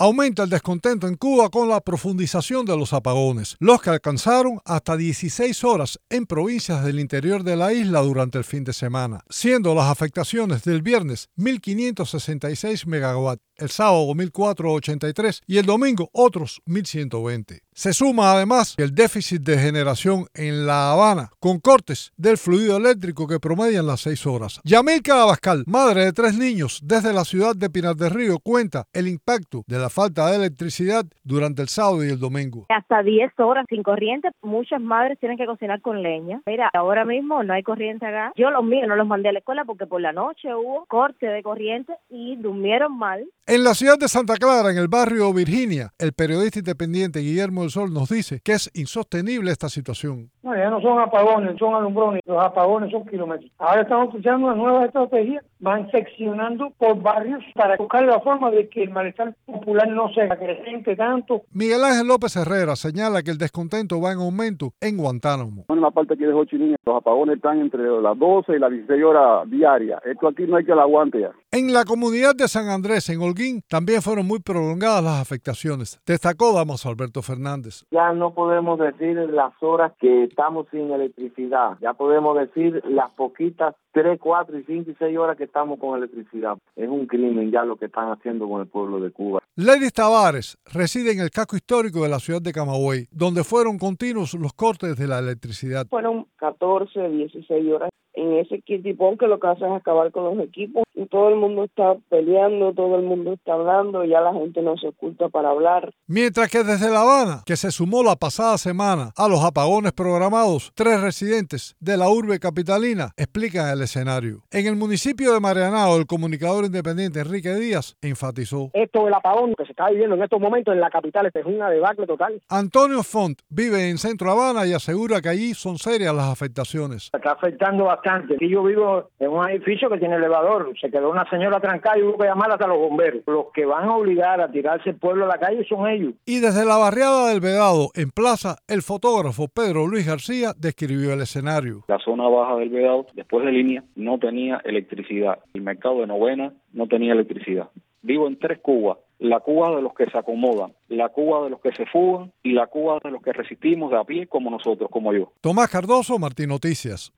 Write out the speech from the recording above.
Aumenta el descontento en Cuba con la profundización de los apagones, los que alcanzaron hasta 16 horas en provincias del interior de la isla durante el fin de semana, siendo las afectaciones del viernes 1.566 megawatts, el sábado 1.483 y el domingo otros 1.120. Se suma además el déficit de generación en La Habana, con cortes del fluido eléctrico que promedian las 6 horas. Yamilka Abascal, madre de 3 niños desde la ciudad de Pinar del Río, cuenta el impacto de la falta de electricidad durante el sábado y el domingo. Hasta 10 horas sin corriente, muchas madres tienen que cocinar con leña. Mira, ahora mismo no hay corriente acá. Yo los míos no los mandé a la escuela porque por la noche hubo corte de corriente y durmieron mal. En la ciudad de Santa Clara, en el barrio Virginia, el periodista independiente Guillermo del Sol nos dice que es insostenible esta situación. No, ya no son apagones, son alumbrones. Los apagones son kilómetros. Ahora estamos escuchando una nueva estrategia. Van seccionando por barrios para buscar la forma de que el malestar popular no se acrecente tanto. Miguel Ángel López Herrera señala que el descontento va en aumento en Guantánamo. En la parte aquí de Ho Chi Minh, los apagones están entre las 12 y las 16 horas diarias. Esto aquí no hay que lo aguante ya. En la comunidad de San Andrés, en Holguín, también fueron muy prolongadas las afectaciones. Destacó Damaso Alberto Fernández. Ya no podemos decir las horas que estamos sin electricidad. Ya podemos decir las poquitas 3, 4, 5 y 6 horas que estamos con electricidad. Es un crimen ya lo que están haciendo con el pueblo de Cuba. Ledis Tavares reside en el casco histórico de la ciudad de Camagüey, donde fueron continuos los cortes de la electricidad. Fueron 14, 16 horas en ese kitipón que lo que hace es acabar con los equipos y todo el mundo está peleando, todo el mundo está hablando, ya la gente no se oculta para hablar. Mientras que desde La Habana, que se sumó la pasada semana a los apagones programados, 3 residentes de la urbe capitalina explican el escenario. En el municipio de Marianao, el comunicador independiente Enrique Díaz enfatizó: Esto del apagón que se está viviendo en estos momentos en la capital es una debacle total. Antonio Font vive en Centro Habana y asegura que allí son serias las afectaciones. Está afectando bastante. Aquí yo vivo en un edificio que tiene elevador. Se quedó una señora trancada y hubo que llamar hasta los bomberos. Los que van a obligar a tirarse el pueblo a la calle son ellos. Y desde la barriada del Vedado, en Plaza, el fotógrafo Pedro Luis García describió el escenario. La zona baja del Vedado, después de Línea, no tenía electricidad. El mercado de Novena no tenía electricidad. Vivo en 3 Cubas. La Cuba de los que se acomodan, la Cuba de los que se fugan y la Cuba de los que resistimos de a pie como nosotros, como yo. Tomás Cardoso, Martín Noticias.